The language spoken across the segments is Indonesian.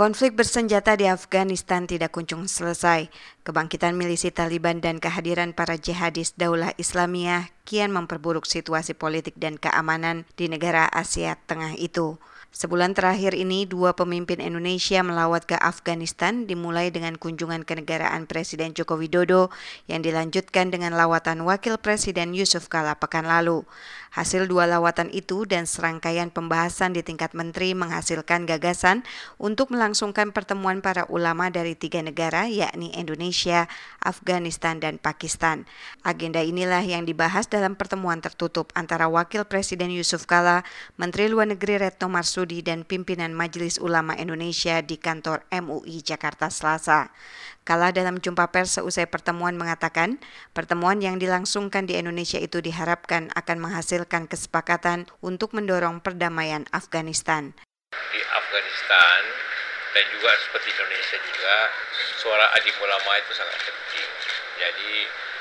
Konflik bersenjata di Afghanistan tidak kunjung selesai. Kebangkitan milisi Taliban dan kehadiran para jihadis Daulah Islamiyah kian memperburuk situasi politik dan keamanan di negara Asia Tengah itu. Sebulan terakhir ini, dua pemimpin Indonesia melawat ke Afghanistan dimulai dengan kunjungan kenegaraan Presiden Joko Widodo yang dilanjutkan dengan lawatan Wakil Presiden Yusuf Kala pekan lalu. Hasil dua lawatan itu dan serangkaian pembahasan di tingkat menteri menghasilkan gagasan untuk melangsungkan pertemuan para ulama dari tiga negara yakni Indonesia, Afghanistan, dan Pakistan. Agenda inilah yang dibahas dalam pertemuan tertutup antara Wakil Presiden Yusuf Kala, Menteri Luar Negeri Retno Marsudi, dan pimpinan Majelis Ulama Indonesia di kantor MUI Jakarta Selasa. Kala dalam jumpa pers seusai pertemuan mengatakan, pertemuan yang dilangsungkan di Indonesia itu diharapkan akan menghasilkan kesepakatan untuk mendorong perdamaian Afghanistan. Di Afghanistan dan juga seperti Indonesia juga, suara alim ulama itu sangat penting. Jadi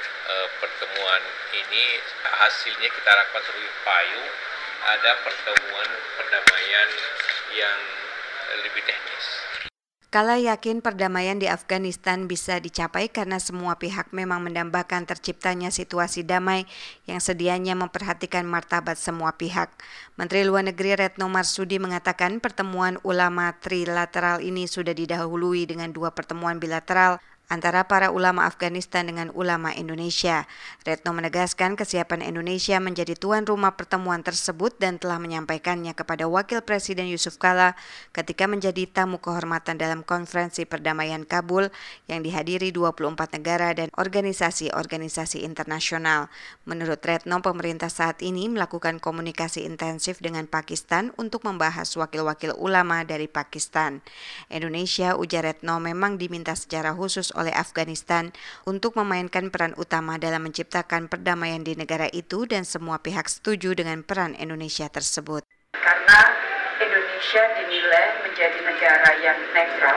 pertemuan ini hasilnya kita harapkan sebagai payung ada pertemuan perdamaian yang lebih teknis. Kala yakin perdamaian di Afghanistan bisa dicapai karena semua pihak memang mendambakan terciptanya situasi damai yang sedianya memperhatikan martabat semua pihak. Menteri Luar Negeri Retno Marsudi mengatakan pertemuan ulama trilateral ini sudah didahului dengan dua pertemuan bilateral antara para ulama Afghanistan dengan ulama Indonesia. Retno menegaskan kesiapan Indonesia menjadi tuan rumah pertemuan tersebut dan telah menyampaikannya kepada Wakil Presiden Yusuf Kala ketika menjadi tamu kehormatan dalam konferensi perdamaian Kabul yang dihadiri 24 negara dan organisasi-organisasi internasional. Menurut Retno, pemerintah saat ini melakukan komunikasi intensif dengan Pakistan untuk membahas wakil-wakil ulama dari Pakistan. Indonesia, ujar Retno, memang diminta secara khusus oleh Afghanistan untuk memainkan peran utama dalam menciptakan perdamaian di negara itu dan semua pihak setuju dengan peran Indonesia tersebut. Karena Indonesia dinilai menjadi negara yang netral,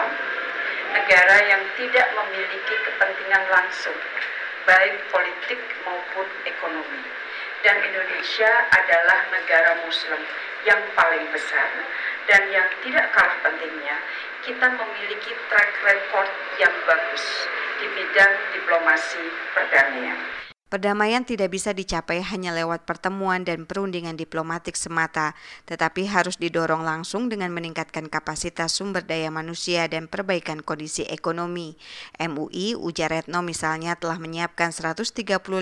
negara yang tidak memiliki kepentingan langsung, baik politik maupun ekonomi. Dan Indonesia adalah negara Muslim yang paling besar dan yang tidak kalah pentingnya, kita memiliki track record yang bagus di bidang diplomasi perdamaian. Perdamaian tidak bisa dicapai hanya lewat pertemuan dan perundingan diplomatik semata, tetapi harus didorong langsung dengan meningkatkan kapasitas sumber daya manusia dan perbaikan kondisi ekonomi. MUI, ujar Retno, misalnya telah menyiapkan 135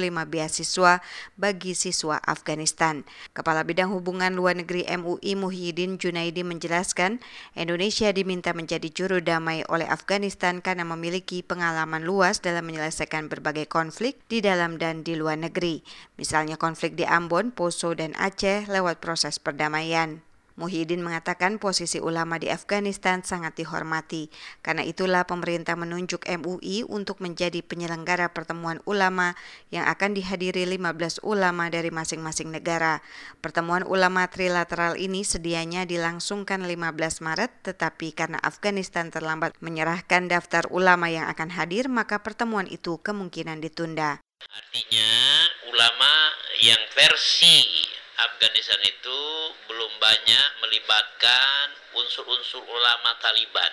beasiswa bagi siswa Afghanistan. Kepala Bidang Hubungan Luar Negeri MUI Muhyiddin Junaidi menjelaskan, Indonesia diminta menjadi juru damai oleh Afghanistan karena memiliki pengalaman luas dalam menyelesaikan berbagai konflik di dalam dan di luar negeri, misalnya konflik di Ambon, Poso, dan Aceh lewat proses perdamaian. Muhyiddin mengatakan posisi ulama di Afghanistan sangat dihormati. Karena itulah pemerintah menunjuk MUI untuk menjadi penyelenggara pertemuan ulama yang akan dihadiri 15 ulama dari masing-masing negara. Pertemuan ulama trilateral ini sedianya dilangsungkan 15 Maret, tetapi karena Afghanistan terlambat menyerahkan daftar ulama yang akan hadir, maka pertemuan itu kemungkinan ditunda. Artinya ulama yang versi Afghanistan itu belum banyak melibatkan unsur-unsur ulama Taliban.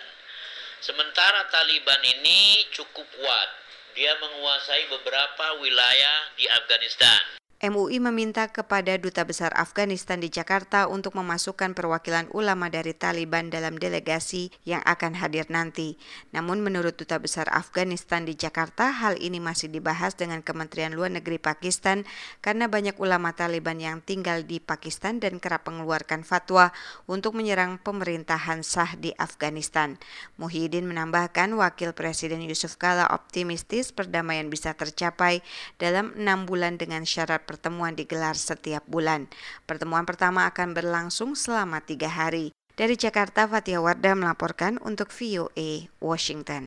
Sementara Taliban ini cukup kuat. Dia menguasai beberapa wilayah di Afghanistan. MUI meminta kepada Duta Besar Afghanistan di Jakarta untuk memasukkan perwakilan ulama dari Taliban dalam delegasi yang akan hadir nanti. Namun menurut Duta Besar Afghanistan di Jakarta, hal ini masih dibahas dengan Kementerian Luar Negeri Pakistan karena banyak ulama Taliban yang tinggal di Pakistan dan kerap mengeluarkan fatwa untuk menyerang pemerintahan sah di Afghanistan. Muhyiddin menambahkan Wakil Presiden Yusuf Kala optimistis perdamaian bisa tercapai dalam 6 bulan dengan syarat pertemuan digelar setiap bulan. Pertemuan pertama akan berlangsung selama 3 hari. Dari Jakarta, Fathia Wardah melaporkan untuk VOA Washington.